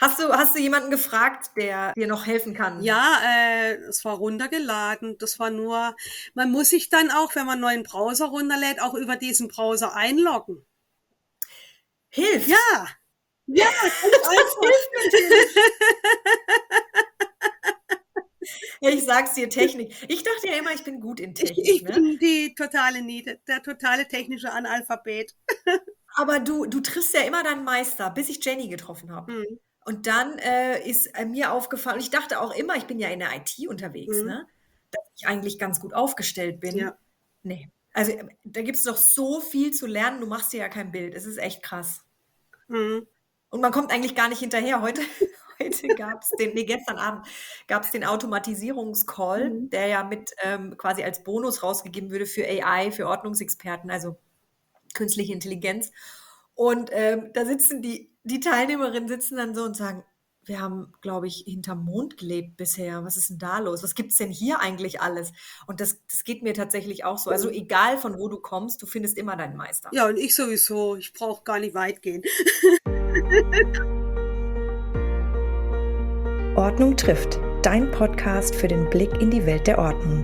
Hast du jemanden gefragt, der dir noch helfen kann? Ja, es war runtergeladen. Das war nur, man muss sich dann auch, wenn man einen neuen Browser runterlädt, auch über diesen Browser einloggen. Hilft. Ja, ja, ganz Das einfach. hilft natürlich. Ja, ich sag's dir, Technik. Ich dachte ja immer, ich bin gut in Technik, Ich ne? bin der totale technische Analphabet. Aber du triffst ja immer deinen Meister, bis ich Jenny getroffen habe. Mhm. Und dann, ist, mir aufgefallen, ich dachte auch immer, ich bin ja in der IT unterwegs, Mhm. ne, dass ich eigentlich ganz gut aufgestellt bin. Ja. Ne. Also, da gibt's noch so viel zu lernen, du machst dir ja kein Bild. Es ist echt krass. Mhm. Und man kommt eigentlich gar nicht hinterher. Heute gestern Abend gab's den Automatisierungscall, Mhm. der ja mit, quasi als Bonus rausgegeben würde für AI, für Ordnungsexperten, also künstliche Intelligenz. Und, da sitzen die Teilnehmerinnen sitzen dann so und sagen: „Wir haben, glaube ich, hinterm Mond gelebt bisher. Was ist 'n da los? Was gibt's denn hier eigentlich alles?“ Und das geht mir tatsächlich auch so. Also, egal von wo du kommst, du findest immer deinen Meister. Ja, und ich sowieso. Ich brauche gar nicht weit gehen. Ordnung trifft, dein Podcast für den Blick in die Welt der Ordnung.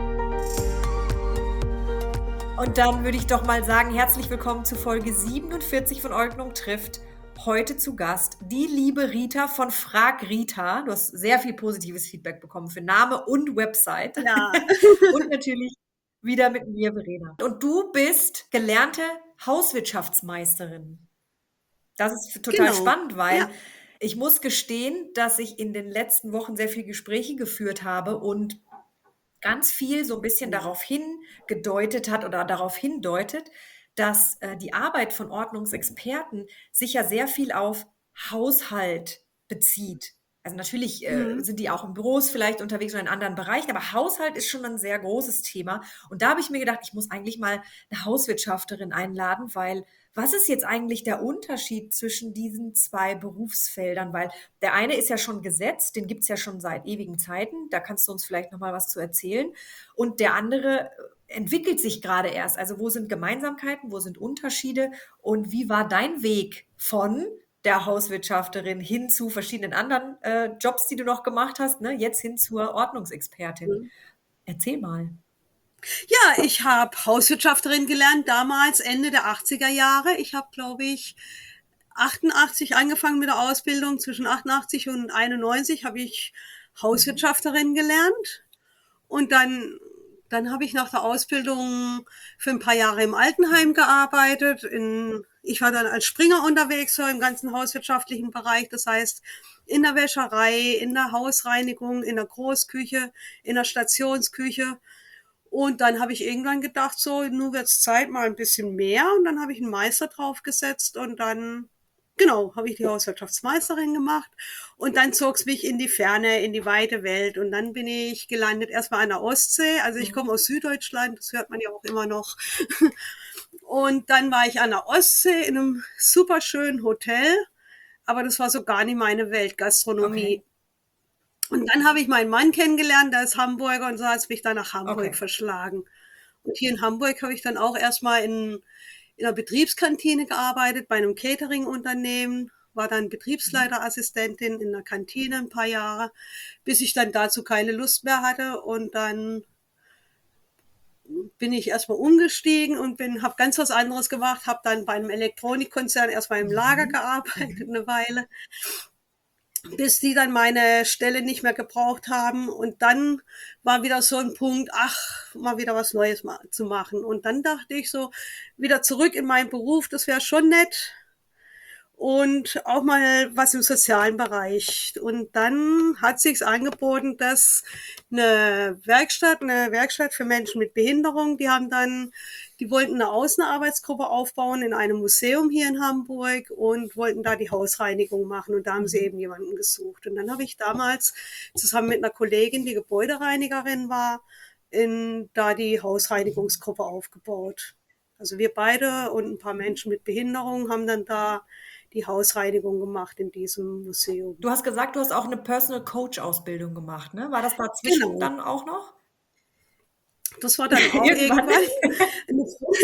Und dann würde ich doch mal sagen, herzlich willkommen zu Folge 47 von Ordnung trifft. Heute zu Gast die liebe Rita von Frag Rita. Du hast sehr viel positives Feedback bekommen für Name und Website. Ja, Und natürlich wieder mit mir, Verena. Und du bist gelernte Hauswirtschaftsmeisterin. Das ist total genau. spannend, weil Ja. ich muss gestehen, dass ich in den letzten Wochen sehr viel Gespräche geführt habe und ganz viel so 'n bisschen Mhm. darauf hingedeutet hat oder darauf hindeutet, dass, die Arbeit von Ordnungsexperten sich ja sehr viel auf Haushalt bezieht. Also, natürlich, Mhm. sind die auch in Büros vielleicht unterwegs oder in anderen Bereichen, aber Haushalt ist schon 'n sehr großes Thema. Und da habe ich mir gedacht, ich muss eigentlich mal 'ne Hauswirtschafterin einladen, weil was ist jetzt eigentlich der Unterschied zwischen diesen 2 Berufsfeldern? Weil der eine ist ja schon gesetzt, den gibt's ja schon seit ewigen Zeiten. Da kannst du uns vielleicht noch mal was zu erzählen. Und der andere, entwickelt sich grade erst. Also, wo sind Gemeinsamkeiten, wo sind Unterschiede und wie war dein Weg von der Hauswirtschafterin hin zu verschiedenen anderen, Jobs, die du noch gemacht hast, ne, jetzt hin zur Ordnungsexpertin? Mhm. Erzähl mal. Ja, ich habe Hauswirtschafterin gelernt, damals Ende der 80er Jahre. Ich habe, glaube ich, 88 angefangen mit der Ausbildung. Zwischen 88 und 91 habe ich Mhm. Hauswirtschafterin gelernt. Und dann habe ich nach der Ausbildung für ein paar Jahre im Altenheim gearbeitet. Ich war dann als Springer unterwegs, so im ganzen hauswirtschaftlichen Bereich. Das heißt, in der Wäscherei, in der Hausreinigung, in der Großküche, in der Stationsküche. Und dann habe ich irgendwann gedacht, so, nun wird's Zeit, mal ein bisschen mehr. Und dann habe ich einen Meister draufgesetzt und dann, genau, habe ich die Hauswirtschaftsmeisterin gemacht. Und dann zog's mich in die Ferne, in die weite Welt. Und dann bin ich gelandet erstmal an der Ostsee. Also ich Mhm. komme aus Süddeutschland, das hört man ja auch immer noch. Und dann war ich an der Ostsee in einem super schönen Hotel. Aber das war so gar nicht meine Welt, Okay, Gastronomie. Und dann habe ich meinen Mann kennengelernt, der ist Hamburger, und so hat's mich dann nach Hamburg okay. verschlagen. Und hier in Hamburg habe ich dann auch erstmal in einer Betriebskantine gearbeitet, bei einem Catering-Unternehmen, war dann Mhm. Betriebsleiterassistentin in der Kantine ein paar Jahre, bis ich dann dazu keine Lust mehr hatte. Und dann bin ich erstmal umgestiegen und habe ganz was anderes gemacht, habe dann bei einem Elektronikkonzern erstmal im Lager Mhm. gearbeitet Mhm. eine Weile, bis die dann meine Stelle nicht mehr gebraucht haben. Und dann war wieder so ein Punkt, ach, mal wieder was Neues zu machen. Und dann dachte ich so, wieder zurück in meinen Beruf, das wäre schon nett. Und auch mal was im sozialen Bereich. Und dann hat sich's angeboten, dass eine Werkstatt für Menschen mit Behinderung, die wollten eine Außenarbeitsgruppe aufbauen in einem Museum hier in Hamburg und wollten da die Hausreinigung machen. Und da haben sie Mhm. eben jemanden gesucht. Und dann habe ich damals zusammen mit einer Kollegin, die Gebäudereinigerin war, da die Mhm. Hausreinigungsgruppe aufgebaut. Also wir beide und ein paar Mhm. Menschen mit Behinderung haben dann da die Hausreinigung gemacht in diesem Museum. Du hast gesagt, du hast auch 'ne Personal Coach Ausbildung gemacht, ne? War das dazwischen Genau. dann auch noch? Das war dann auch Irgendwann? irgendwann.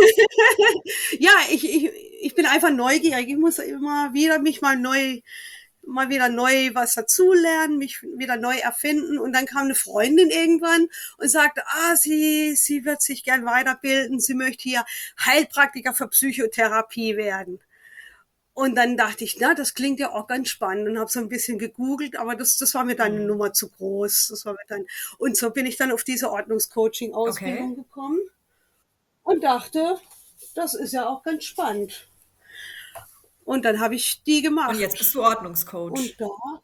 Ja, ich bin einfach neugierig. Ich muss immer wieder mich mal neu mal wieder neu was dazulernen, mich wieder neu erfinden. Und dann kam eine Freundin irgendwann und sagte, sie wird sich gern weiterbilden, sie möchte hier Heilpraktiker für Psychotherapie werden. Und dann dachte ich, na, das klingt ja auch ganz spannend und habe so ein bisschen gegoogelt, aber das war mir dann eine Nummer zu groß. Und so bin ich dann auf diese Ordnungscoaching-Ausbildung Okay. gekommen und dachte, das ist ja auch ganz spannend. Und dann habe ich die Und jetzt bist gemacht. du Ordnungscoach. Und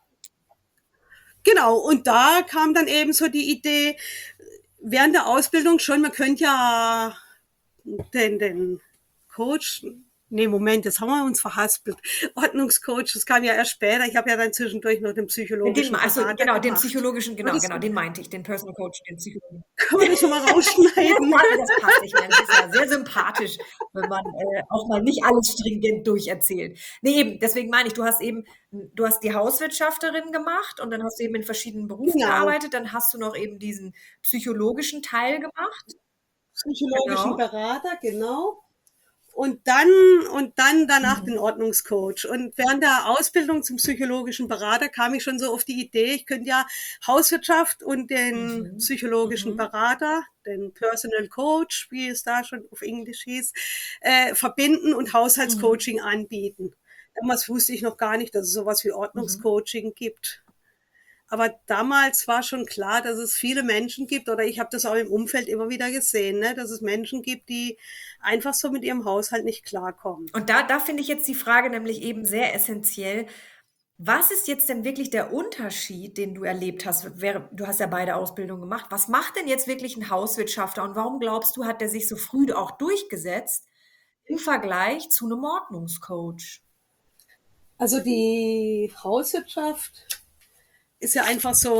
genau, und da kam dann eben so die Idee, während der Ausbildung schon, man könnte ja den Coach, nee, Moment, jetzt haben wir uns verhaspelt. Ordnungscoach, das kam ja erst später. Ich habe ja dann zwischendurch noch den psychologischen Also Berater genau, den gemacht. psychologischen, Aber genau, den meinte ich, den Personal Coach, den Psychologen. kann man das schon mal rausschneiden. Das passt nicht mehr. Das ist ja sehr sympathisch, wenn man auch mal nicht alles stringent durcherzählt. Nee, eben, deswegen meine ich, du hast die Hauswirtschafterin gemacht und dann hast du eben in verschiedenen Berufen Genau, gearbeitet, dann hast du noch eben diesen psychologischen Teil gemacht. psychologischen Genau. Berater, genau. Und dann danach den Ordnungscoach. Und während der Ausbildung zum psychologischen Berater kam ich schon so auf die Idee, ich könnte ja Hauswirtschaft und den psychologischen Berater, den Personal Coach, wie es da schon auf Englisch hieß, verbinden und Haushaltscoaching anbieten. Damals wusste ich noch gar nicht, dass es sowas wie Ordnungscoaching gibt. Aber damals war schon klar, dass es viele Menschen gibt, oder ich habe das auch im Umfeld immer wieder gesehen, ne, dass es Menschen gibt, die einfach so mit ihrem Haushalt nicht klarkommen. Und da finde ich jetzt die Frage nämlich eben sehr essentiell. Was ist jetzt denn wirklich der Unterschied, den du erlebt hast? Du hast ja beide Ausbildungen gemacht. Was macht denn jetzt wirklich ein Hauswirtschafter und warum glaubst du, hat der sich so früh auch durchgesetzt im Vergleich zu einem Ordnungscoach? Also die Hauswirtschaft ist ja einfach so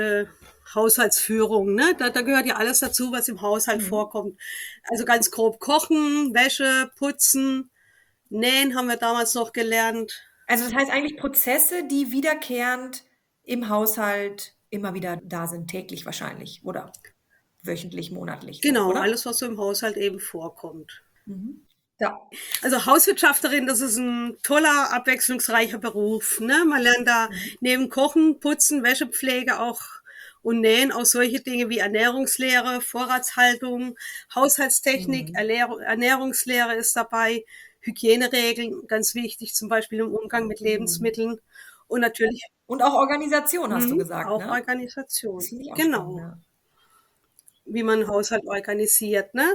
Haushaltsführung, ne? Da gehört ja alles dazu, was im Haushalt vorkommt. Also ganz grob kochen, Wäsche, putzen, nähen haben wir damals noch gelernt. Also das heißt eigentlich Prozesse, die wiederkehrend im Haushalt immer wieder da sind, täglich wahrscheinlich oder wöchentlich, monatlich so, Genau, oder? alles, was so im Haushalt eben vorkommt. Ja. Also Hauswirtschafterin, das ist ein toller, abwechslungsreicher Beruf. Ne? Man lernt da neben Kochen, Putzen, Wäschepflege auch und Nähen auch solche Dinge wie Ernährungslehre, Vorratshaltung, Haushaltstechnik, Ernährungslehre ist dabei, Hygieneregeln, ganz wichtig, zum Beispiel im Umgang mit Lebensmitteln und natürlich Und auch Organisation, hast du gesagt, auch ne? Organisation. Das finde ich auch spannend, Genau, ja. wie man einen Haushalt organisiert. Ne?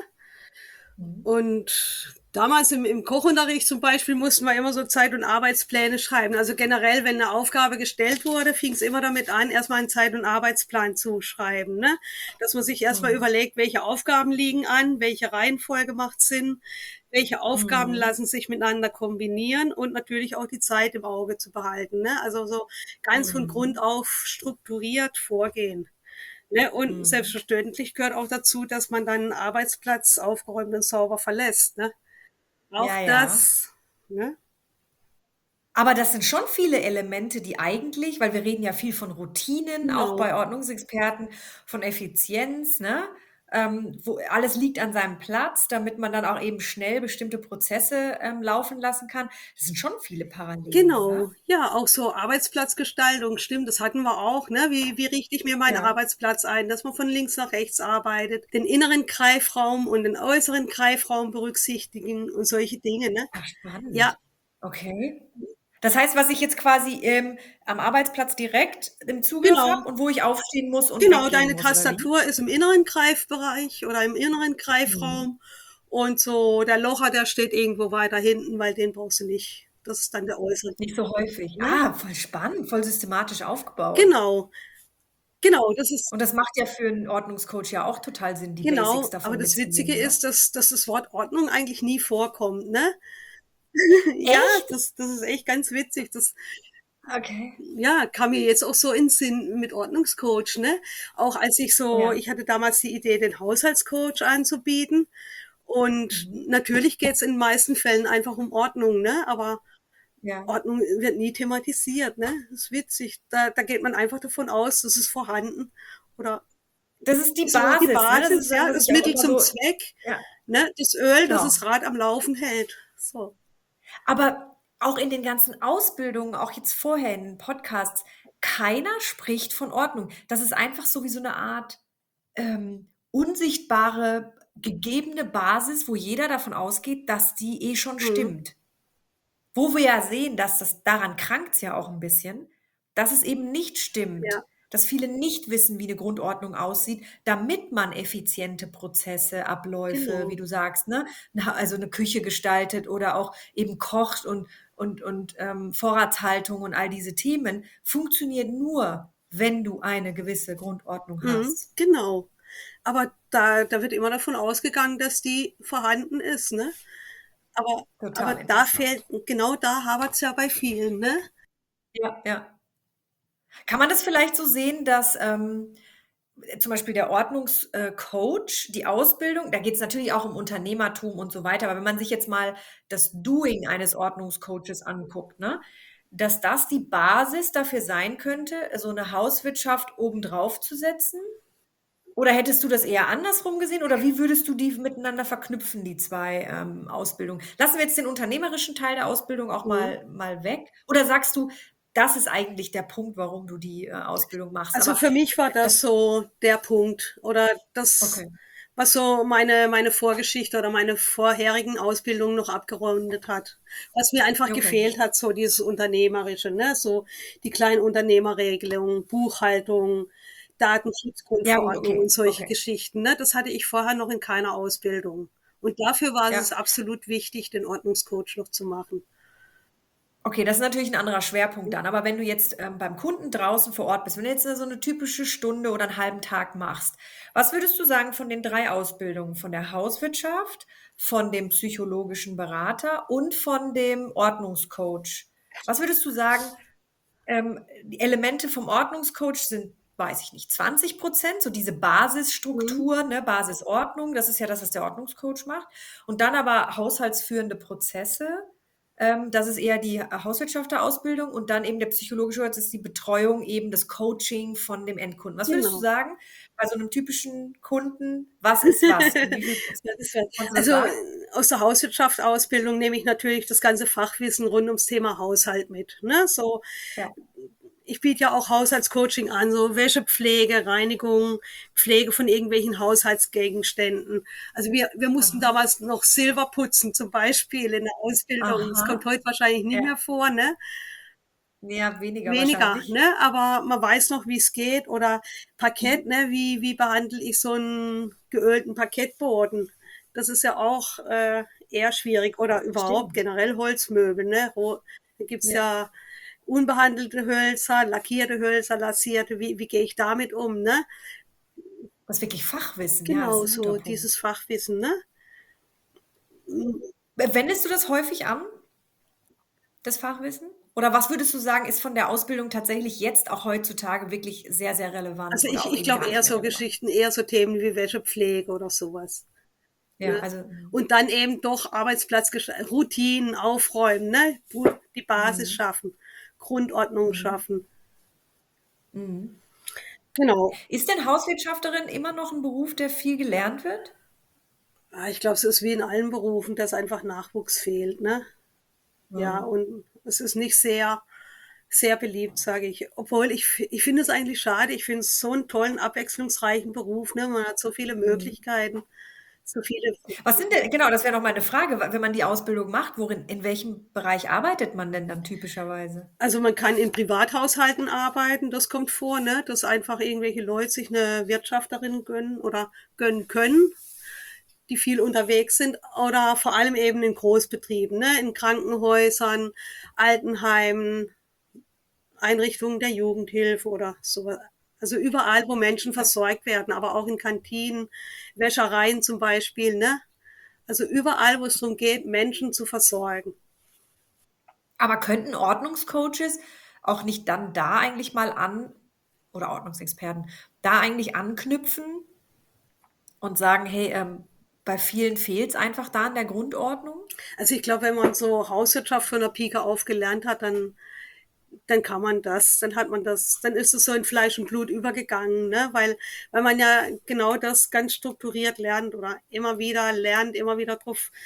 Und damals im Kochunterricht zum Beispiel mussten wir immer so Zeit- und Arbeitspläne schreiben. Also generell, wenn eine Aufgabe gestellt wurde, fing es immer damit an, erstmal einen Zeit- und Arbeitsplan zu schreiben. Ne? Dass man sich erstmal überlegt, welche Aufgaben liegen an, welche Reihenfolge macht Sinn, welche Aufgaben lassen sich miteinander kombinieren und natürlich auch die Zeit im Auge zu behalten. Ne? Also so ganz von Grund auf strukturiert vorgehen. Ne? Und selbstverständlich gehört auch dazu, dass man dann einen Arbeitsplatz aufgeräumt und sauber verlässt. Ne? Auch Ja, ja. das. Ne? Aber das sind schon viele Elemente, die eigentlich, weil wir reden ja viel von Routinen, auch Genau. bei Ordnungsexperten, von Effizienz, ne? Wo alles liegt an seinem Platz, damit man dann auch eben schnell bestimmte Prozesse laufen lassen kann. Das sind schon viele Parallelen, ne? Genau. Ja, auch so Arbeitsplatzgestaltung, stimmt, das hatten wir auch. Ne? Wie richte ich mir meinen Ja. Arbeitsplatz ein, dass man von links nach rechts arbeitet, den inneren Greifraum und den äußeren Greifraum berücksichtigen und solche Dinge. Ne? Ach, spannend. Ja, Okay. Das heißt, was ich jetzt quasi am Arbeitsplatz direkt im Zugriff genau. habe und wo ich aufstehen muss und Genau, weglegen deine muss, oder wie? Tastatur ist im inneren Greifbereich oder im inneren Greifraum und so der Locher, der steht irgendwo weiter hinten, weil den brauchst du nicht. Das ist dann der äußere. Nicht so häufig. Ne? Ah, voll spannend, voll systematisch aufgebaut. Genau, genau, das ist Und das macht ja für 'n Ordnungscoach ja auch total Sinn, die Basics genau. Aber davon das Witzige mitzunehmen, ne? ist, dass das Wort Ordnung eigentlich nie vorkommt. Ne? Ja, Echt? das ist echt ganz witzig. Das Okay. ja, kam mir jetzt auch so in Sinn mit Ordnungscoach. Ne? Auch als Ja. ich hatte damals die Idee, den Haushaltscoach anzubieten. Und natürlich geht es in den meisten Fällen einfach um Ordnung, ne? Aber Ja. Ordnung wird nie thematisiert, ne? Das ist witzig. Da geht man einfach davon aus, das ist vorhanden. Oder Das ist die ist aber die Basis, ne? Das Basis, ist ja, ja, was das ich auch Mittel immer zum so Zweck, ja, ne? Das Öl, das genau. das Rad am Laufen hält. So. Aber auch in den ganzen Ausbildungen, auch jetzt vorher in den Podcasts, keiner spricht von Ordnung. Das ist einfach so wie so eine Art unsichtbare, gegebene Basis, wo jeder davon ausgeht, dass die eh schon Mhm. stimmt. Wo wir ja sehen, dass das daran krankt's ja auch ein bisschen, dass es eben nicht stimmt, Ja, dass viele nicht wissen, wie eine Grundordnung aussieht, damit man effiziente Prozesse, Abläufe, wie genau. du sagst, ne, also eine Küche gestaltet oder auch eben kocht und Vorratshaltung und all diese Themen funktioniert nur, wenn du eine gewisse Grundordnung Mhm, hast. genau. Aber da wird immer davon ausgegangen, dass die vorhanden ist, ne? Aber Total da fehlt, interessant. genau da hapert's ja bei vielen, ne? Ja, ja. Kann man das vielleicht so sehen, dass zum Beispiel der Ordnungscoach, die Ausbildung, da geht es natürlich auch um Unternehmertum und so weiter, aber wenn man sich jetzt mal das Doing eines Ordnungscoaches anguckt, ne, dass das die Basis dafür sein könnte, so eine Hauswirtschaft obendrauf zu setzen? Oder hättest du das eher andersrum gesehen? Oder wie würdest du die miteinander verknüpfen, die zwei Ausbildungen? Lassen wir jetzt den unternehmerischen Teil der Ausbildung auch Mhm. mal weg? Oder sagst du, das ist eigentlich der Punkt, warum du die Ausbildung machst? Also Aber für mich war das, das so der Punkt oder das, okay, was so meine Vorgeschichte oder meine vorherigen Ausbildungen noch abgerundet hat. Was mir einfach okay. gefehlt hat, so dieses Unternehmerische, ne? So die kleinen Unternehmerregelungen, Buchhaltung, Ja, gut, Datenschutzgrundverordnung okay, und solche okay. Geschichten, ne? Das hatte ich vorher noch in keiner Ausbildung. Und dafür war es Ja. absolut wichtig, den Ordnungscoach noch zu machen. Okay, das ist natürlich ein anderer Schwerpunkt dann. Aber wenn du jetzt beim Kunden draußen vor Ort bist, wenn du jetzt so eine typische Stunde oder einen halben Tag machst, was würdest du sagen von den drei Ausbildungen? Von der Hauswirtschaft, von dem psychologischen Berater und von dem Ordnungscoach? Was würdest du sagen, die Elemente vom Ordnungscoach sind, weiß ich nicht, 20%, so diese Mhm. Basisstruktur, ne, Basisordnung, das ist ja das, was der Ordnungscoach macht. Und dann aber haushaltsführende Prozesse, das ist eher die Hauswirtschafterausbildung und dann eben der psychologische, das ist die Betreuung, eben das Coaching von dem Endkunden. Was würdest du Genau. sagen bei so einem typischen Kunden? Was ist was? Und wie viel Ja, Prozent? das wär, Kannst du das also sagen? aus der Hauswirtschaft-Ausbildung nehme ich natürlich das ganze Fachwissen rund ums Thema Haushalt mit. Ne? So, Ja. ich biete ja auch Haushaltscoaching an, so Wäschepflege, Reinigung, Pflege von irgendwelchen Haushaltsgegenständen. Also wir mussten Aha. damals noch Silber putzen, zum Beispiel in der Ausbildung. Das kommt Aha. heute wahrscheinlich nicht Ja. mehr vor, ne? Ja, weniger Weniger, wahrscheinlich. ne? Aber man weiß noch, wie es geht. Oder Parkett, Mhm. ne? Wie behandle ich so einen geölten Parkettboden? Das ist ja auch eher schwierig. Oder überhaupt Stimmt. generell Holzmöbel, ne? Da gibt's Ja. ja unbehandelte Hölzer, lackierte Hölzer, lasierte. Wie gehe ich damit um, ne? Das ist wirklich Fachwissen, ja, das ist Genau, ein guter so Punkt. dieses Fachwissen, ne? Wendest du das häufig an, das Fachwissen? Oder was würdest du sagen, ist von der Ausbildung tatsächlich jetzt auch heutzutage wirklich sehr, sehr relevant Also oder auch ich eben glaube gar eher nicht mehr so relevant? Geschichten, eher so Themen wie Wäschepflege oder sowas. Ja, Ne? also Und dann eben doch Routinen aufräumen, ne? Die Basis mhm, schaffen, Grundordnung mhm, schaffen. mhm. Genau. Ist denn Hauswirtschafterin immer noch ein Beruf, der viel gelernt wird? Ja, ich glaube, es ist wie in allen Berufen, dass einfach Nachwuchs fehlt, ne? Ja, Mhm. und es ist nicht sehr beliebt, sage ich. Obwohl ich finde es eigentlich schade. Ich finde es so einen tollen, abwechslungsreichen Beruf, ne? Man hat so viele Mhm. Möglichkeiten, so viele. Was sind denn, genau, das wäre noch meine Frage, wenn man die Ausbildung macht, in welchem Bereich arbeitet man denn dann typischerweise? Also man kann in Privathaushalten arbeiten, das kommt vor, ne? Dass einfach irgendwelche Leute sich eine Wirtschafterin gönnen oder gönnen können, die viel unterwegs sind, oder vor allem eben in Großbetrieben, ne? In Krankenhäusern, Altenheimen, Einrichtungen der Jugendhilfe oder so. Also überall, wo Menschen Ja. versorgt werden, aber auch in Kantinen, Wäschereien zum Beispiel, ne? Also überall, wo es darum geht, Menschen zu versorgen. Aber könnten Ordnungscoaches auch nicht dann da eigentlich mal an oder Ordnungsexperten, da eigentlich anknüpfen und sagen: „Hey, bei vielen fehlt's einfach da an der Grundordnung?“ Also ich glaube, wenn man so Hauswirtschaft von der Pike auf gelernt hat, dann kann man das, dann hat man das, dann ist es so in Fleisch und Blut übergegangen, ne? Weil man ja genau das ganz strukturiert lernt oder immer wieder lernt, immer wieder drauf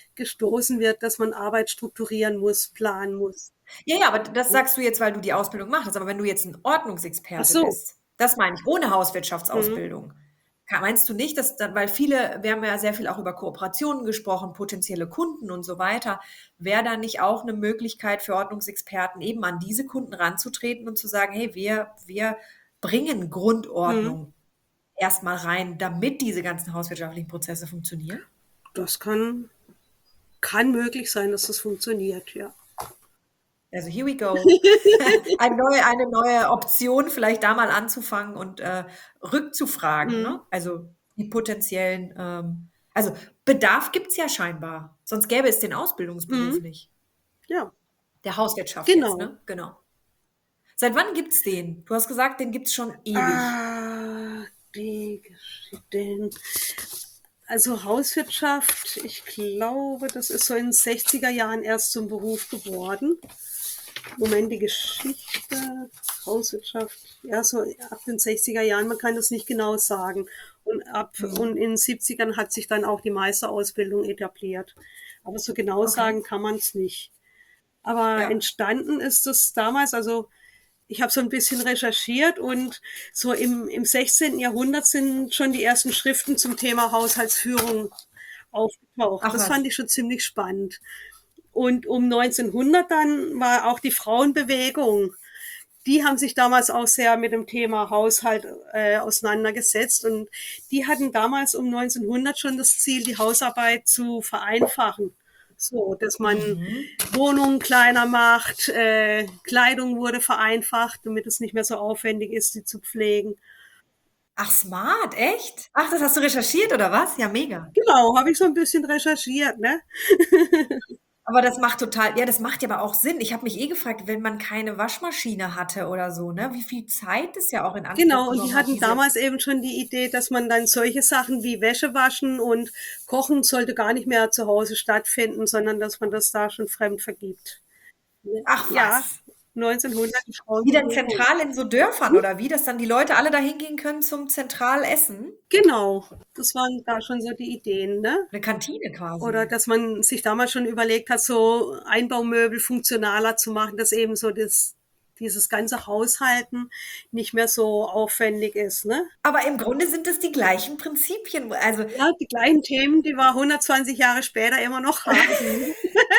gestoßen wird, dass man Arbeit strukturieren muss, planen muss. Ja, aber das sagst du jetzt, weil du die Ausbildung machst. Aber wenn du jetzt ein Ach Ordnungsexperte so. bist, das meine ich, ohne Mhm. Hauswirtschaftsausbildung, meinst du nicht, dass dann, weil wir haben ja sehr viel auch über Kooperationen gesprochen, potenzielle Kunden und so weiter, wäre da nicht auch eine Möglichkeit für Ordnungsexperten, eben an diese Kunden ranzutreten und zu sagen, hey, wir bringen Mhm. Grundordnung erstmal rein, damit diese ganzen hauswirtschaftlichen Prozesse funktionieren? Das kann möglich sein, dass das funktioniert, ja. Also here we go. Eine neue Option, vielleicht da mal anzufangen und rückzufragen, ne? Mhm. Also die potenziellen, also Bedarf gibt's ja scheinbar, sonst gäbe es den Ausbildungsberuf Mhm. nicht. Ja, Der Hauswirtschaft jetzt, genau. ne? Genau. Seit wann gibt's den? Du hast gesagt, den gibt's schon ewig. Die Geschichten. Also Hauswirtschaft, ich glaube, das ist so in den 60er Jahren erst zum Beruf geworden. Moment, die Geschichte, Hauswirtschaft, ja, so ab den 60er Jahren, man kann das nicht genau sagen. Und in den 70ern hat sich dann auch die Meisterausbildung etabliert. Aber so genau Okay. sagen kann man es nicht. Aber Ja. entstanden ist es damals, also ich habe so ein bisschen recherchiert und so im 16. Jahrhundert sind schon die ersten Schriften zum Thema Haushaltsführung aufgetaucht. Ach Das was. fand ich schon ziemlich spannend. Und um 1900 dann war auch die Frauenbewegung. Die haben sich damals auch sehr mit dem Thema Haushalt auseinandergesetzt und die hatten damals um 1900 schon das Ziel, die Hausarbeit zu vereinfachen. So, dass man Wohnungen kleiner macht, Kleidung wurde vereinfacht, damit es nicht mehr so aufwendig ist, sie zu pflegen. Ach, smart, echt? Ach, das hast du recherchiert oder was? Ja, mega. Genau, habe ich so ein bisschen recherchiert, ne? Aber das macht ja, das macht ja aber auch Sinn. Ich habe mich gefragt, wenn man keine Waschmaschine hatte oder so, ne, wie viel Zeit das ja auch in Anspruch Genau, und die genommen hat, hatten damals eben schon die Idee, dass man dann solche Sachen wie Wäsche waschen und Kochen sollte gar nicht mehr zu Hause stattfinden, sondern dass man das da schon fremd vergibt. Ach Ja, was. 1900 die Wie dann Frauenbewegung. zentral in so Dörfern oder wie, dass dann die Leute alle da hingehen können zum Zentralessen? Genau, das waren da schon so die Ideen, ne? Eine Kantine Oder quasi. dass man sich damals schon überlegt hat, so Einbaumöbel funktionaler zu machen, dass eben so dieses ganze Haushalten nicht mehr so aufwendig ist, ne? Aber im Grunde sind es die gleichen Prinzipien. Also Ja, die gleichen Themen, die wir 120 Jahre später immer noch haben.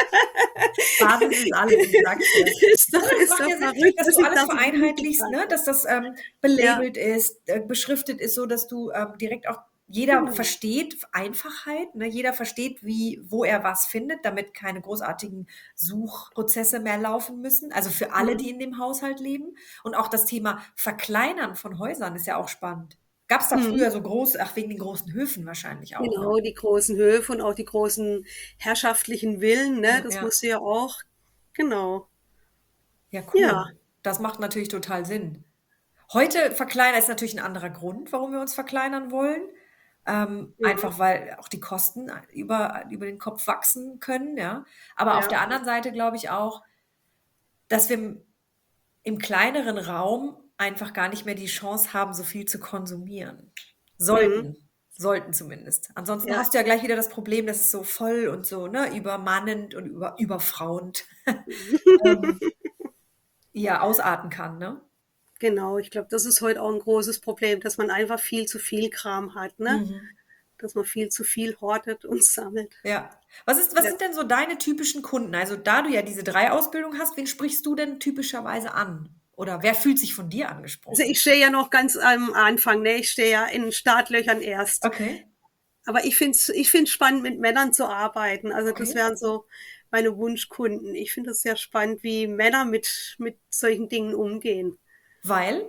Basis ist alles, ich sag's dir. Ja, das Ist macht doch ja Sinn, verrückt, dass dass du ich alles da so vereinheitlichst, ne? betrachte. Dass das Ja, belabelt ist, beschriftet ist, so dass du direkt auch jeder genau. versteht Einfachheit, ne? Jeder versteht, wo er was findet, damit keine großartigen Suchprozesse mehr laufen müssen. Also für alle, die Mhm. in dem Haushalt leben. Und auch das Thema Verkleinern von Häusern ist ja auch spannend. Gab es da Mhm. früher so groß, ach, wegen den großen Höfen wahrscheinlich auch, ne? Genau, die großen Höfe und auch die großen herrschaftlichen Villen, ne? Das Ja. musste ja auch. Genau. Ja, Ja. cool. Das macht natürlich total Sinn. Heute verkleinern ist natürlich ein anderer Grund, warum wir uns verkleinern wollen. Mhm. Einfach weil auch die Kosten über den Kopf wachsen können, ja. Aber auf Ja. der anderen Seite glaube ich auch, dass wir im kleineren Raum einfach gar nicht mehr die Chance haben, so viel zu konsumieren. Mhm. Sollten zumindest. Ansonsten Ja. hast du ja gleich wieder das Problem, dass es so voll und so, ne, übermannend und überfrauend, ähm, ja, ausarten kann, ne? Genau, ich glaube, das ist heute auch ein großes Problem, dass man einfach viel zu viel Kram hat, ne? Mhm. Dass man viel zu viel hortet und sammelt. Ja. Was Ja. sind denn so deine typischen Kunden? Also, da du ja diese 3 Ausbildungen hast, wen sprichst du denn typischerweise an? Oder wer fühlt sich von dir Also, angesprochen? ich stehe ja noch ganz am Anfang, ne? Ich stehe ja in den Startlöchern erst. Okay, Aber ich finde es spannend, mit Männern zu arbeiten. Also, das okay. wären so meine Wunschkunden. Ich finde es sehr spannend, wie Männer mit solchen Dingen umgehen, Weil?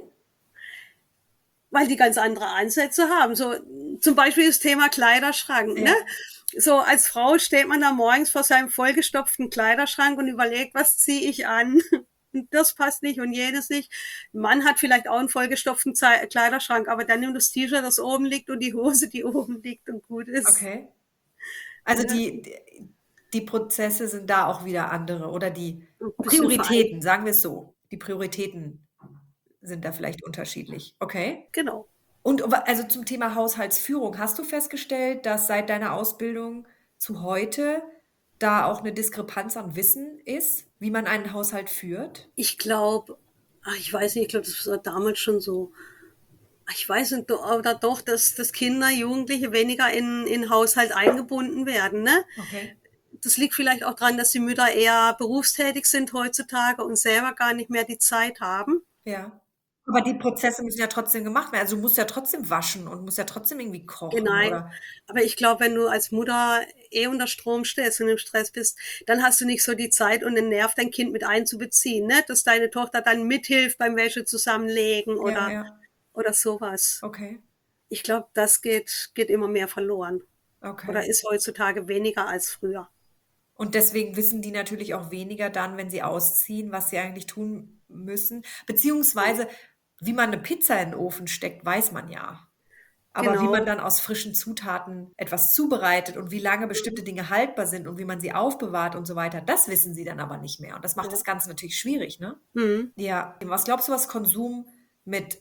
weil die ganz andere Ansätze haben. So zum Beispiel das Thema Kleiderschrank, ne? Ja, So als Frau steht man da morgens vor seinem vollgestopften Kleiderschrank und überlegt, was ziehe ich an? Und das passt nicht und jenes nicht. Ein Mann hat vielleicht auch einen vollgestopften Kleiderschrank, aber dann nimmt das T-Shirt, das oben liegt und die Hose, die oben liegt und gut ist. okay. Also, Ne? die Prozesse sind da auch wieder andere oder die Ein bisschen vereinfacht. Prioritäten, sagen wir es so. Die Prioritäten sind da vielleicht unterschiedlich. Okay. Genau. Und also zum Thema Haushaltsführung, hast du festgestellt, dass seit deiner Ausbildung zu heute da auch eine Diskrepanz an Wissen ist, wie man einen Haushalt führt? Ich glaube, ich weiß nicht, ich glaube, das war damals schon so. Ich weiß nicht, oder doch, dass Kinder, Jugendliche weniger in Haushalt eingebunden werden, ne? Okay. Das liegt vielleicht auch daran, dass die Mütter eher berufstätig sind heutzutage und selber gar nicht mehr die Zeit haben. Ja. Aber die Prozesse müssen ja trotzdem gemacht werden. Also, du musst ja trotzdem waschen und musst ja trotzdem irgendwie kochen Genau. oder Aber ich glaube, wenn du als Mutter unter Strom stehst und im Stress bist, dann hast du nicht so die Zeit und den Nerv, dein Kind mit einzubeziehen, ne? Dass deine Tochter dann mithilft beim Wäsche zusammenlegen ja, ja. oder sowas. Okay, Ich glaube, das geht immer mehr verloren oder okay. ist heutzutage weniger als früher. Und deswegen wissen die natürlich auch weniger dann, wenn sie ausziehen, was sie eigentlich tun müssen. Beziehungsweise, wie man eine Pizza in den Ofen steckt, weiß man ja. Aber wie man Genau. dann aus frischen Zutaten etwas zubereitet und wie lange bestimmte Dinge haltbar sind und wie man sie aufbewahrt und so weiter, das wissen sie dann aber nicht mehr. Und das macht Ja. das Ganze natürlich schwierig, ne? Mhm. Ja. Was glaubst du, was Konsum mit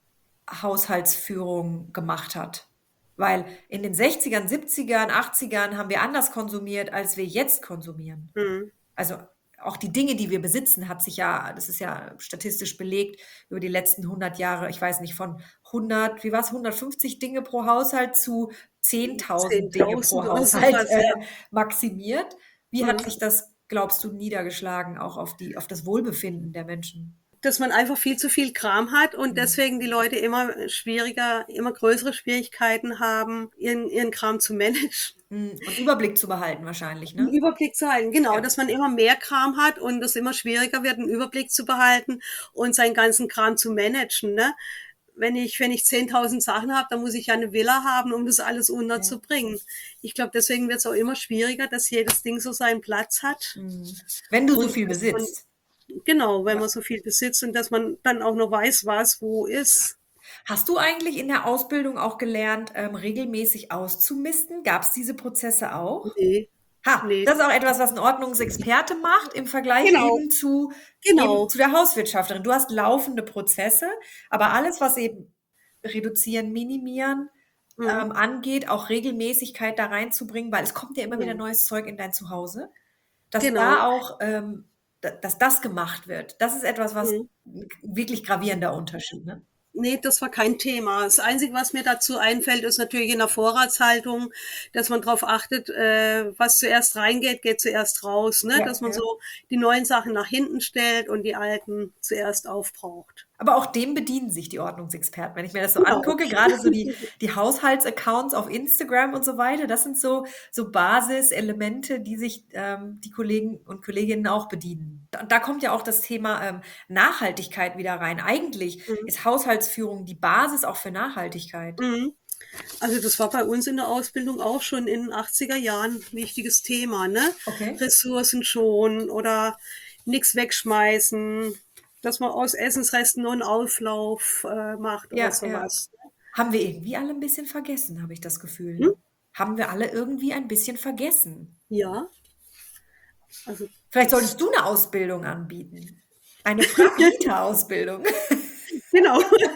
Haushaltsführung gemacht hat? Weil in den 60ern, 70ern, 80ern haben wir anders konsumiert, als wir jetzt konsumieren. Mhm. Also auch die Dinge, die wir besitzen, hat sich ja, das ist ja statistisch belegt, über die letzten 100 Jahre, ich weiß nicht, von 100, wie war es, 150 Dinge pro Haushalt zu 10.000 Dinge pro 10.000 oder Haushalt sowas, ja. maximiert. Wie hat Mhm. sich das, glaubst du, niedergeschlagen, auch auf das Wohlbefinden der Menschen? Dass man einfach viel zu viel Kram hat und deswegen die Leute immer immer größere Schwierigkeiten haben, ihren Kram zu managen. Und Überblick zu behalten wahrscheinlich, Einen ne? Überblick zu halten, genau, Ja. dass man immer mehr Kram hat und es immer schwieriger wird, einen Überblick zu behalten und seinen ganzen Kram zu managen, ne? Wenn ich 10.000 Sachen habe, dann muss ich ja eine Villa haben, um das alles Ja. unterzubringen. Ich glaube, deswegen wird es auch immer schwieriger, dass jedes Ding so seinen Platz hat Wenn du so und viel dass man, besitzt. genau, wenn Ja. man so viel besitzt und dass man dann auch noch weiß, was wo ist. Hast du eigentlich in der Ausbildung auch gelernt, regelmäßig auszumisten? Gab es diese Prozesse auch? Nee, Ha, nee. das ist auch etwas, was ein Ordnungsexperte macht im Vergleich Genau, eben genau. zu der Hauswirtschafterin. Du hast laufende Prozesse, aber alles, was eben reduzieren, minimieren, Mhm. angeht, auch Regelmäßigkeit da reinzubringen, weil es kommt ja immer wieder Genau. neues Zeug in dein Zuhause, dass Genau. da auch, dass das gemacht wird. Das ist etwas, was Mhm. 'n wirklich gravierender Unterschied, ne? Nee, das war kein Thema. Das Einzige, was mir dazu einfällt, ist natürlich in der Vorratshaltung, dass man darauf achtet, was zuerst reingeht, geht zuerst raus, ne? Ja, Dass man ja. so die neuen Sachen nach hinten stellt und die alten zuerst aufbraucht. Aber auch dem bedienen sich die Ordnungsexperten. Wenn ich mir das so Genau. angucke, gerade so die Haushaltsaccounts auf Instagram und so weiter, das sind so Basiselemente, die sich, die Kollegen und Kolleginnen auch bedienen. Und da kommt ja auch das Thema, Nachhaltigkeit wieder rein. Eigentlich Mhm. ist Haushaltsführung die Basis auch für Nachhaltigkeit. Mhm. Also das war bei uns in der Ausbildung auch schon in den 80er Jahren ein wichtiges Thema, ne? Okay. Ressourcen schonen oder nichts wegschmeißen, dass man aus Essensresten nur einen Auflauf macht oder Ja, ja. sowas. Haben wir irgendwie alle ein bisschen vergessen, habe ich das Gefühl. Hm? Haben wir alle irgendwie ein bisschen vergessen. Ja, also Vielleicht das, solltest du eine Ausbildung anbieten. Eine Frag-Rita-Ausbildung. genau.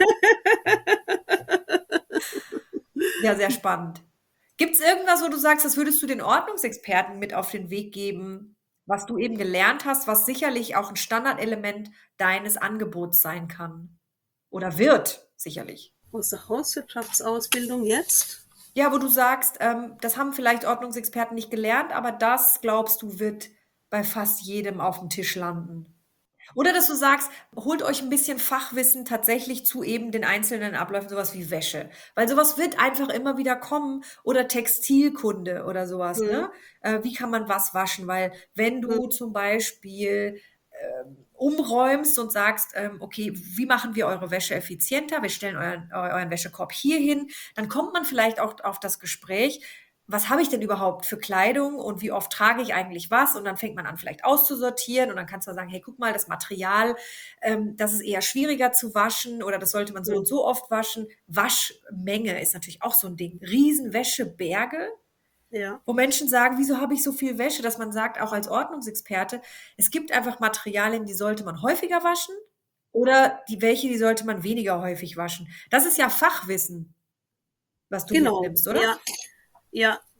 Ja, sehr spannend. Gibt es irgendwas, wo du sagst, das würdest du den Ordnungsexperten mit auf den Weg geben, was du eben gelernt hast, was sicherlich auch ein Standardelement deines Angebots sein kann oder wird, sicherlich? Aus der Hauswirtschaftsausbildung jetzt? Ja, wo du sagst, das haben vielleicht Ordnungsexperten nicht gelernt, aber das, glaubst du, wird bei fast jedem auf dem Tisch landen. Oder dass du sagst, holt euch ein bisschen Fachwissen tatsächlich zu eben den einzelnen Abläufen, sowas wie Wäsche. Weil sowas wird einfach immer wieder kommen oder Textilkunde oder sowas, Hm, ne? Wie kann man was waschen? Weil wenn hm, du zum Beispiel umräumst und sagst, okay, wie machen wir eure Wäsche effizienter? Wir stellen euren Wäschekorb hier hin, dann kommt man vielleicht auch auf das Gespräch, was habe ich denn überhaupt für Kleidung und wie oft trage ich eigentlich was? Und dann fängt man an, vielleicht auszusortieren und dann kannst du sagen, hey, guck mal, das Material, das ist eher schwieriger zu waschen oder das sollte man so hm. und so oft waschen. Waschmenge ist natürlich auch so ein Ding. Riesenwäscheberge, Ja, wo Menschen sagen, wieso habe ich so viel Wäsche, dass man sagt, auch als Ordnungsexperte, es gibt einfach Materialien, die sollte man häufiger waschen oder die sollte man weniger häufig waschen. Das ist ja Fachwissen, was du genau. mitnimmst, oder? Ja, ja.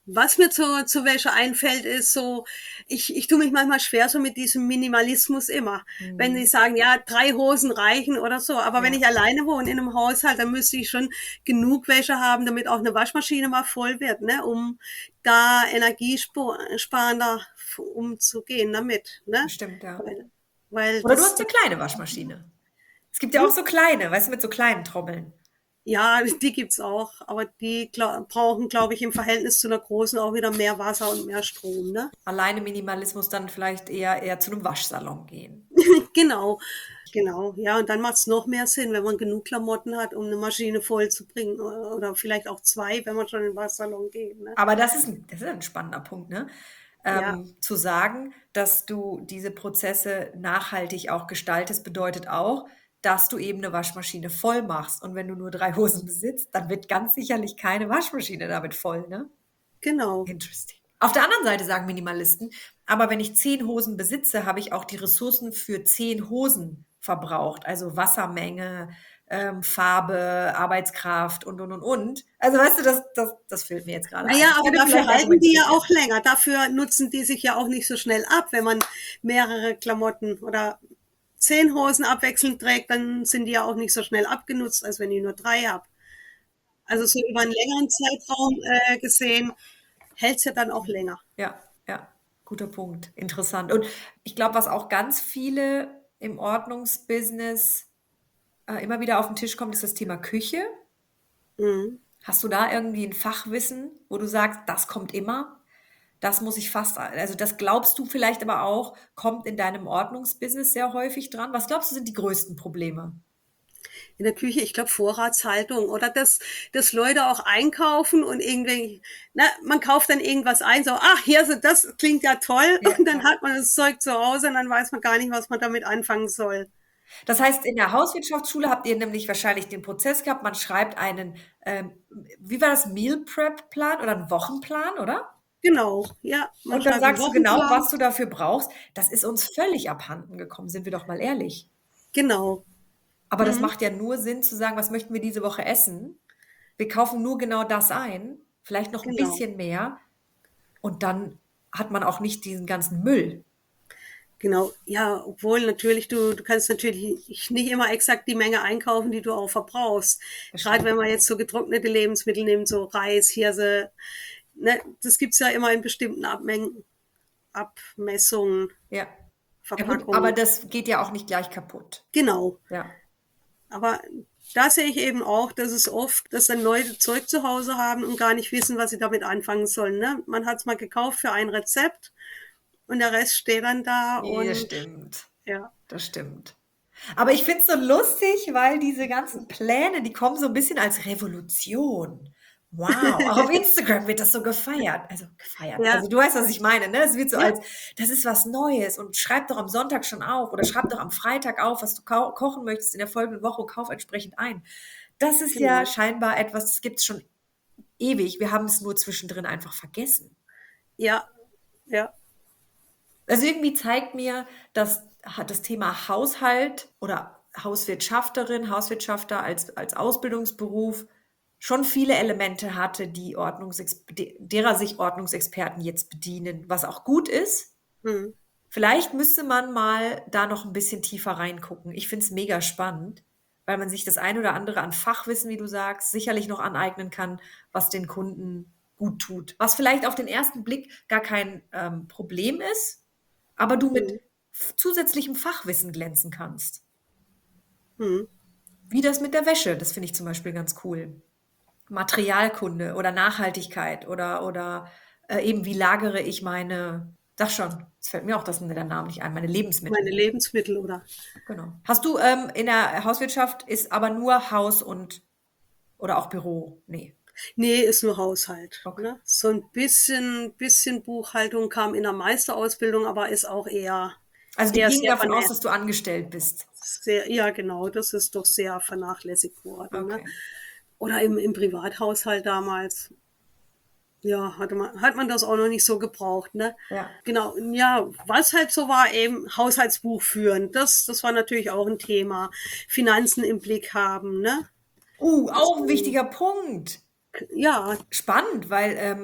Was mir zur Wäsche einfällt, ist so, ich tue mich manchmal schwer so mit diesem Minimalismus immer. Wenn die sagen, ja, 3 Hosen reichen oder so. Aber wenn Ja, ich alleine wohne in einem Haushalt, dann müsste ich schon genug Wäsche haben, damit auch eine Waschmaschine mal voll wird, ne, um da energiesparender umzugehen damit, ne? bestimmt, ja. Weil Oder du das, hast eine kleine Waschmaschine. Es gibt ja auch so kleine, weißt du, mit so kleinen Trommeln. ja, die gibt's auch, aber die brauchen, glaube ich, im Verhältnis zu einer großen auch wieder mehr Wasser und mehr Strom, ne? Alleine Minimalismus dann vielleicht eher zu einem Waschsalon gehen. Genau, genau. Ja, und dann macht's noch mehr Sinn, wenn man genug Klamotten hat, um eine Maschine voll zu bringen oder vielleicht auch 2, wenn man schon in den Waschsalon geht, ne? Aber das ist ein spannender Punkt, ne? Ja, Zu sagen, dass du diese Prozesse nachhaltig auch gestaltest, bedeutet auch, dass du eben eine Waschmaschine voll machst. Und wenn du nur 3 Hosen besitzt, dann wird ganz sicherlich keine Waschmaschine damit voll, ne? genau. Interesting. Auf der anderen Seite sagen Minimalisten, aber wenn ich 10 Hosen besitze, habe ich auch die Ressourcen für 10 Hosen verbraucht. Also Wassermenge, Farbe, Arbeitskraft und. Also weißt du, das fehlt mir jetzt gerade ein. Naja, Ich aber könnte dafür vielleicht halten die ja argumentieren. auch länger. Dafür nutzen die sich ja auch nicht so schnell ab. Wenn man mehrere Klamotten oder 10 Hosen abwechselnd trägt, dann sind die ja auch nicht so schnell abgenutzt, als wenn ich nur 3 habe. Also so über einen längeren Zeitraum gesehen, hält's ja dann auch länger. Ja, ja, guter Punkt. Interessant. Und ich glaube, was auch ganz viele im Ordnungsbusiness immer wieder auf den Tisch kommt, ist das Thema Küche. Mhm. Hast du da irgendwie ein Fachwissen, wo du sagst, das kommt immer? Das muss ich fast, also das glaubst du vielleicht aber auch, kommt in deinem Ordnungsbusiness sehr häufig dran. Was glaubst du, sind die größten Probleme? In der Küche, ich glaube, Vorratshaltung oder dass Leute auch einkaufen und irgendwie, na, man kauft dann irgendwas ein, so, ach, hier, so, das klingt ja toll Ja, und dann ja. hat man das Zeug zu Hause und dann weiß man gar nicht, was man damit anfangen soll. Das heißt, in der Hauswirtschaftsschule habt ihr nämlich wahrscheinlich den Prozess gehabt, man schreibt einen, wie war das, Meal Prep Plan oder einen Wochenplan, oder? Genau, ja, man Und dann schreibt einen sagst du genau, Wochenplan, was du dafür brauchst. Das ist uns völlig abhanden gekommen, sind wir doch mal ehrlich. genau. Aber das Mhm, macht ja nur Sinn zu sagen, was möchten wir diese Woche essen? Wir kaufen nur genau das ein, vielleicht noch ein genau. bisschen mehr und dann hat man auch nicht diesen ganzen Müll. Genau, ja, obwohl natürlich du kannst natürlich nicht immer exakt die Menge einkaufen, die du auch verbrauchst. Das Gerade stimmt. wenn man jetzt so getrocknete Lebensmittel nimmt, so Reis, Hirse, ne, das gibt's ja immer in bestimmten Abmessungen, Ja. Ja gut, aber Verpackungen. das geht ja auch nicht gleich kaputt. Genau. Ja, Aber da sehe ich eben auch, dass es oft, dass dann Leute Zeug zu Hause haben und gar nicht wissen, was sie damit anfangen sollen. Ne? Man hat es mal gekauft für ein Rezept und der Rest steht dann da ne, das und stimmt. ja, Das stimmt. Aber ich finde es so lustig, weil diese ganzen Pläne, die kommen so ein bisschen als Revolution. Wow, auch auf Instagram wird das so gefeiert. Also gefeiert. ja, Also du weißt, was ich meine, ne? Es wird so ja, als, das ist was Neues und schreib doch am Sonntag schon auf oder schreib doch am Freitag auf, was du kochen möchtest in der folgenden Woche und kauf entsprechend ein. Das ist ja genau. scheinbar etwas, das gibt es schon ewig. Wir haben es nur zwischendrin einfach vergessen. Ja, ja. Also irgendwie zeigt mir, dass das Thema Haushalt oder Hauswirtschafterin, Hauswirtschafter als Ausbildungsberuf schon viele Elemente hatte, derer sich Ordnungsexperten jetzt bedienen, was auch gut ist. Hm. Vielleicht müsste man mal da noch ein bisschen tiefer reingucken. Ich finde es mega spannend, weil man sich das ein oder andere an Fachwissen, wie du sagst, sicherlich noch aneignen kann, was den Kunden gut tut. Was vielleicht auf den ersten Blick gar kein Problem ist, aber du mit Hm. zusätzlichem Fachwissen glänzen kannst. Hm. Wie das mit der Wäsche, das finde ich zum Beispiel ganz cool. Materialkunde oder Nachhaltigkeit oder eben wie lagere ich sag schon, es fällt mir auch der Name nicht ein, meine Meine Lebensmittel. Lebensmittel oder Genau. Hast du in der Hauswirtschaft ist aber nur Haus und oder auch Büro? Nee. nee, ist nur Haushalt. Okay. Ne? So ein bisschen Buchhaltung kam in der Meisterausbildung, aber ist auch Also die eher gingen sehr davon aus, dass du angestellt bist. sehr, ja genau, das ist doch sehr vernachlässigt worden. Ne? Okay. Oder im Privathaushalt damals. Ja, hat man das auch noch nicht so gebraucht, ne? Ja. Genau, ja, was halt so war, eben Haushaltsbuch führen. Das war natürlich auch ein Thema. Finanzen im Blick haben, ne? Dass Auch ein man, wichtiger Punkt. ja, Spannend, weil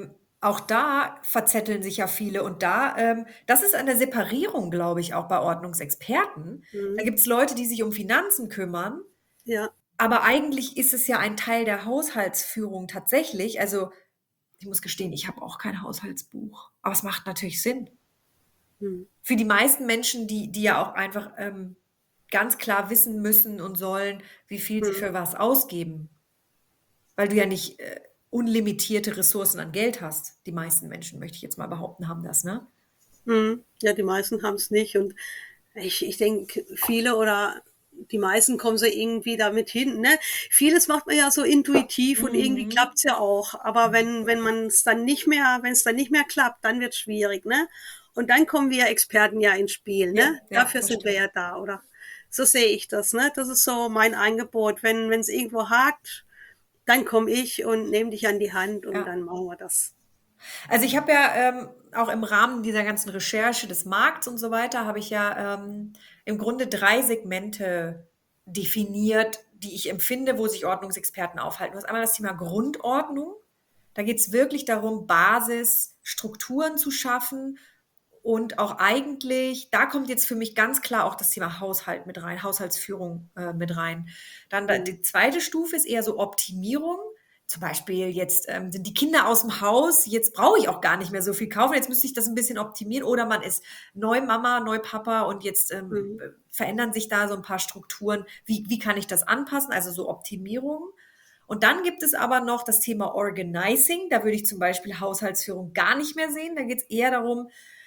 auch da verzetteln sich ja viele und das ist eine Separierung, glaube ich, auch bei Ordnungsexperten. Da Mhm. gibt es Leute, die sich um Finanzen kümmern, Ja. aber eigentlich ist es ja ein Teil der Haushaltsführung tatsächlich. Also ich muss gestehen, ich habe auch kein Haushaltsbuch, aber es macht natürlich Sinn. Mhm. Für die meisten Menschen, die ja auch einfach ganz klar wissen müssen und sollen, wie viel sie Mhm. für was ausgeben, weil du ja nicht unlimitierte Ressourcen an Geld hast. Die meisten Menschen, möchte ich jetzt mal behaupten, haben das, ne? Mhm. Ja, die meisten haben es nicht. Und ich denke, viele oder die meisten kommen so irgendwie damit hin. Ne? Vieles macht man ja so intuitiv und irgendwie Mhm. klappt's ja auch. Aber wenn man es dann nicht mehr, wenn es dann nicht mehr klappt, dann wird's schwierig, ne? Und dann kommen wir Experten ja ins Spiel, Ja, ne? ja, Dafür das sind wir stimmt. ja da, oder? So sehe ich das, ne? Das ist so mein Angebot. Wenn es irgendwo hakt, dann komme ich und nehme dich an die Hand und Ja. dann machen wir das. Also ich habe ja auch im Rahmen dieser ganzen Recherche des Markts und so weiter, habe ich ja im Grunde 3 Segmente definiert, die ich empfinde, wo sich Ordnungsexperten aufhalten. Du hast einmal das Thema Grundordnung. Da geht es wirklich darum, Basis, Strukturen zu schaffen und auch eigentlich, da kommt jetzt für mich ganz klar auch das Thema Haushalt mit rein, Haushaltsführung mit rein. Dann Mhm. die zweite Stufe ist eher so Optimierung. Zum Beispiel jetzt sind die Kinder aus dem Haus, jetzt brauche ich auch gar nicht mehr so viel kaufen, jetzt müsste ich das ein bisschen optimieren. Oder man ist neu Mama, neu Papa und jetzt Mhm. verändern sich da so ein paar Strukturen. Wie kann ich das anpassen? Also so Optimierung. Und dann gibt es aber noch das Thema Organizing. Da würde ich zum Beispiel Haushaltsführung gar nicht mehr sehen. Da geht es eher darum,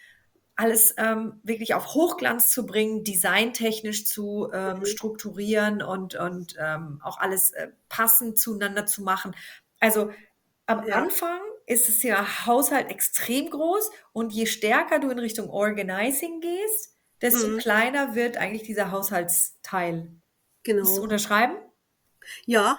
alles wirklich auf Hochglanz zu bringen, designtechnisch zu Mhm. strukturieren und auch alles passend zueinander zu machen. Also am Ja. Anfang ist das Thema Haushalt extrem groß und je stärker du in Richtung Organizing gehst, desto Mhm. kleiner wird eigentlich dieser Haushaltsteil. Willst du Genau. unterschreiben? Ja,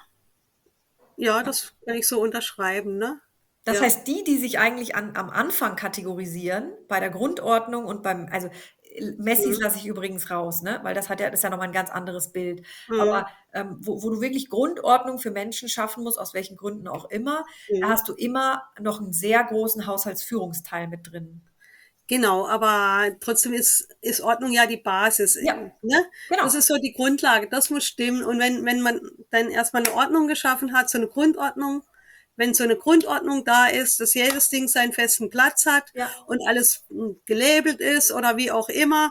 ja, Ja. das kann ich so unterschreiben, ne? Das Ja. heißt, die sich eigentlich am Anfang kategorisieren, bei der Grundordnung und also Messis Mhm. lasse ich übrigens raus, ne? Weil das ist ja nochmal ein ganz anderes Bild. Mhm. Aber wo du wirklich Grundordnung für Menschen schaffen musst, aus welchen Gründen auch immer, da Mhm. hast du immer noch einen sehr großen Haushaltsführungsteil mit drin. Genau, aber trotzdem ist Ordnung ja die Basis, Ja, ne? genau. Das ist so die Grundlage, das muss stimmen. Und wenn man dann erstmal eine Ordnung geschaffen hat, so eine Grundordnung, wenn so eine Grundordnung da ist, dass jedes Ding seinen festen Platz hat Ja, und alles gelabelt ist oder wie auch immer,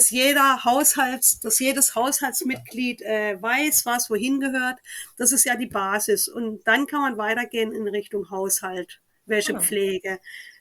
dass jedes Haushaltsmitglied weiß, was wohin gehört, das ist ja die Basis. Und dann kann man weitergehen in Richtung Haushalt, genau. Wäschepflege,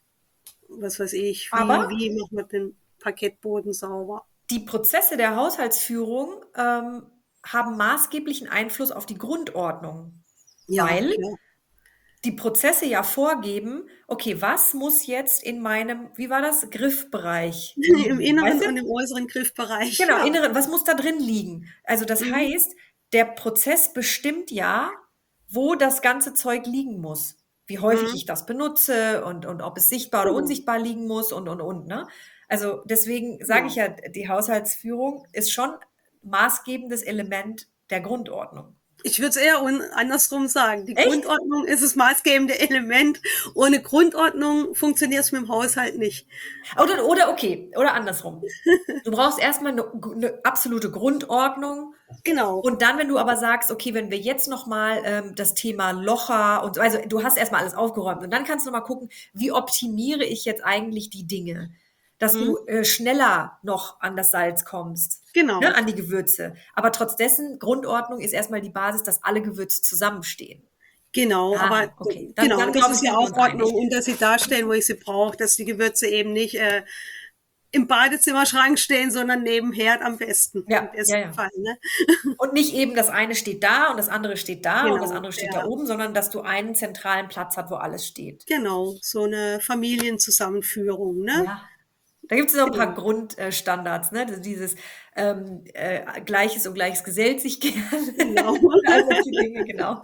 was weiß ich, Aber wie macht man den Parkettboden sauber? die Prozesse der Haushaltsführung haben maßgeblichen Einfluss auf die Grundordnung, Ja, weil klar. die Prozesse ja vorgeben, okay, was muss jetzt in meinem, wie war das, Griffbereich Im liegen, weißt inneren du? und im äußeren Griffbereich, Genau, ja. inneren, was muss da drin liegen? Also das Mhm. heißt, der Prozess bestimmt ja, wo das ganze Zeug liegen muss. Wie häufig Mhm. ich das benutze und ob es sichtbar oder Genau, unsichtbar liegen muss und, ne? Also deswegen sage ich genau. ja, die Haushaltsführung ist schon maßgebendes Element der Grundordnung. Ich würde es eher andersrum sagen. Die Echt? Grundordnung ist das maßgebende Element. Ohne Grundordnung funktioniert es mit dem Haushalt nicht. Oder okay, oder andersrum. Du brauchst erstmal eine absolute Grundordnung. Genau, Und dann, wenn du aber sagst, okay, wenn wir jetzt noch mal das Thema Locher und so, also du hast erstmal alles aufgeräumt und dann kannst du noch mal gucken, wie optimiere ich jetzt eigentlich die Dinge, dass mhm. du schneller noch an das Salz kommst, ne, Genau, an die Gewürze. Aber trotz dessen, Grundordnung ist erstmal die Basis, dass alle Gewürze zusammenstehen. genau. Aber Ah, okay. genau, Dann das glaube ich, ist ja sind wir auch uns einig. Ordnung und dass sie da stehen, wo ich sie brauche, dass die Gewürze eben nicht im Badezimmerschrank stehen, sondern neben Herd im Ja, ja, besten ja. Fall. Ne? Und nicht eben das eine steht da und das andere steht da und das Genau, andere steht da ja. oben, sondern dass du einen zentralen Platz hast, wo alles steht. Genau, so eine Familienzusammenführung, ne? Ja. Da gibt es noch ein paar Genau, Grundstandards, ne? Dieses Gleiches und Gleiches gesellt sich gern. genau, All solche Dinge, genau.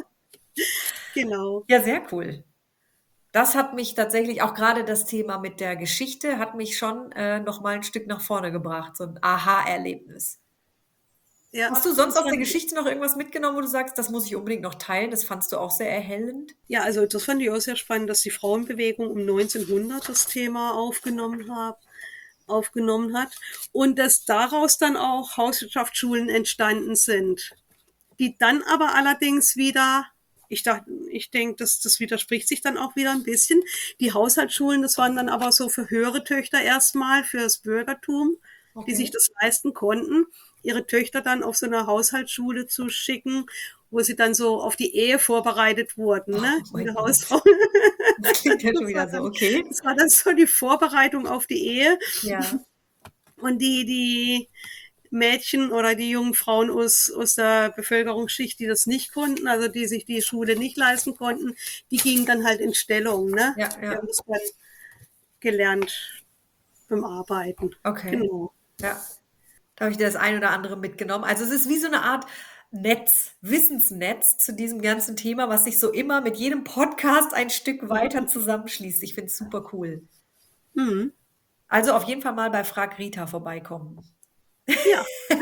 genau. Ja, sehr cool. Das hat mich tatsächlich, auch gerade das Thema mit der Geschichte, hat mich schon noch mal ein Stück nach vorne gebracht, so ein Aha-Erlebnis. Ja. Hast du sonst aus der Geschichte noch irgendwas mitgenommen, wo du sagst, das muss ich unbedingt noch teilen? Das fandst du auch sehr erhellend? Ja, also das fand ich auch sehr spannend, dass die Frauenbewegung um 1900 das Thema aufgenommen hat und dass daraus dann auch Hauswirtschaftsschulen entstanden sind, die dann aber allerdings wieder, ich denke, das widerspricht sich dann auch wieder ein bisschen. Die Haushaltsschulen, das waren dann aber so für höhere Töchter erstmal, für das Bürgertum, die sich das leisten konnten, ihre Töchter dann auf so eine Haushaltsschule zu schicken, wo sie dann so auf die Ehe vorbereitet wurden, ne? Oh mein Die Gott. Hausfrau. Das klingt ja schon wieder so, okay. Das war dann so die Vorbereitung auf die Ehe. Ja. Und die Mädchen oder die jungen Frauen aus der Bevölkerungsschicht, die das nicht konnten, also die sich die Schule nicht leisten konnten, die gingen dann halt in Stellung, ne? Ja. Die haben das dann gelernt beim Arbeiten. Okay. Genau. Ja. Da habe ich dir das ein oder andere mitgenommen. Also es ist wie so eine Art Netz, Wissensnetz zu diesem ganzen Thema, was sich so immer mit jedem Podcast ein Stück weiter zusammenschließt. Ich finde es super cool. Mhm. Also auf jeden Fall mal bei Frag Rita vorbeikommen. Ja.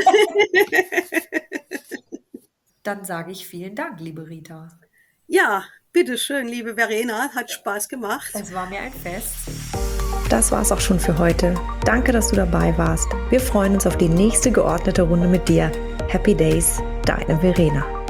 Dann sage ich vielen Dank, liebe Rita. Ja, bitteschön, liebe Verena, hat Spaß gemacht. Es war mir ein Fest. Das war's auch schon für heute. Danke, dass du dabei warst. Wir freuen uns auf die nächste geordnete Runde mit dir. Happy Days, deine Verena.